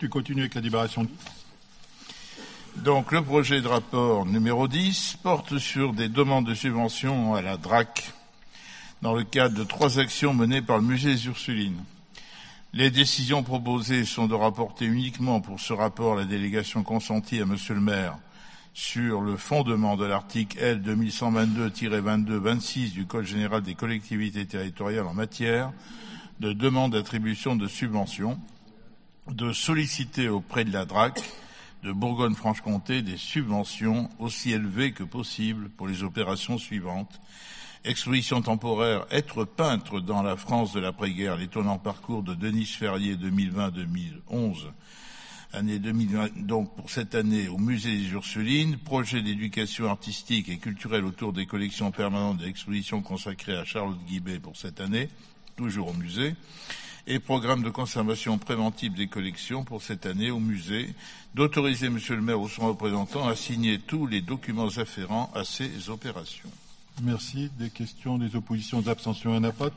Tu continues avec la délibération. Donc, le projet de rapport numéro 10 porte sur des demandes de subvention à la DRAC dans le cadre de 3 actions menées par le musée des Ursulines. Les décisions proposées sont de rapporter uniquement pour ce rapport la délégation consentie à Monsieur le maire sur le fondement de l'article L 2122-22-26 du Code général des collectivités territoriales en matière de demande d'attribution de subventions, de solliciter auprès de la DRAC de Bourgogne-Franche-Comté des subventions aussi élevées que possible pour les opérations suivantes. Exposition temporaire Être peintre dans la France de l'après-guerre, l'étonnant parcours de Denis Ferrier 2020-2011, année 2020, donc pour cette année au musée des Ursulines, projet d'éducation artistique et culturelle autour des collections permanentes de l'exposition consacrée à Charlotte Guibet pour cette année, toujours au musée, et programme de conservation préventive des collections pour cette année au musée, d'autoriser Monsieur le maire ou son représentant à signer tous les documents afférents à ces opérations. Merci. Des questions, des oppositions, des abstentions, il n'y en a pas.